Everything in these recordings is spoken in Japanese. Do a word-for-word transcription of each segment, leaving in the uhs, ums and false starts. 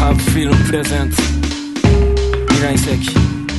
ハーブフィルムプレゼンツ未来世紀。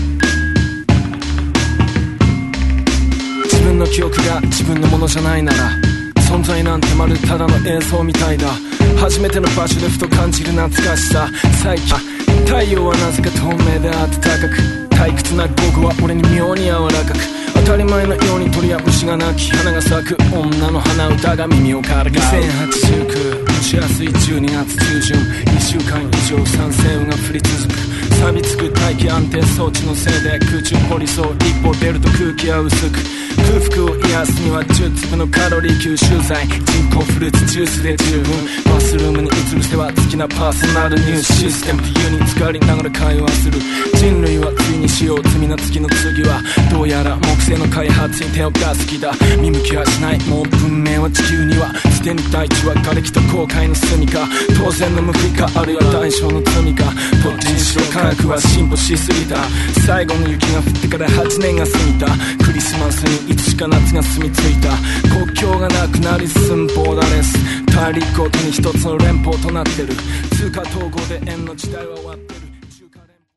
自分の記憶が自分のものじゃないなら、存在なんてまるただの映像みたいだ。初めての場所でふと感じる懐かしさ。最近太陽はなぜか透明で暖かく、退屈な午後は俺に妙に柔らかく、当たり前のように鳥や虫が鳴き、花が咲く女の鼻歌が耳をからかう。にせんはちじゅうきゅう蒸し暑いじゅうにがつ中旬、にしゅうかん以上酸性雨が降り続く。錆びつく大気安定装置のせいで空中ポリソー、一歩出ると空気は薄く、空腹を癒すにはじゅうつぶのカロリー吸収剤、人工フルーツジュースで十分。バスルームに移るしては好きなパーソナルニュースシステム、冬に浸かりながら会話する。人類はついにしよう罪な月の次はどうやら木星の開発に手を出す気だ。見向きはしない、もう文明は地球にはすでに大地は瓦礫と後悔の住みか。当然の報いか、あるいは代償の罪か。どっちにしろ科学は進歩しすぎた。最後の雪が降ってからはちねんが過ぎた。クリスマスにいつしか夏が住み着いた。国境がなくなり進むボーダーレス、大陸ごとに一つの連邦となってる。通貨統合で円の時代は終わってる。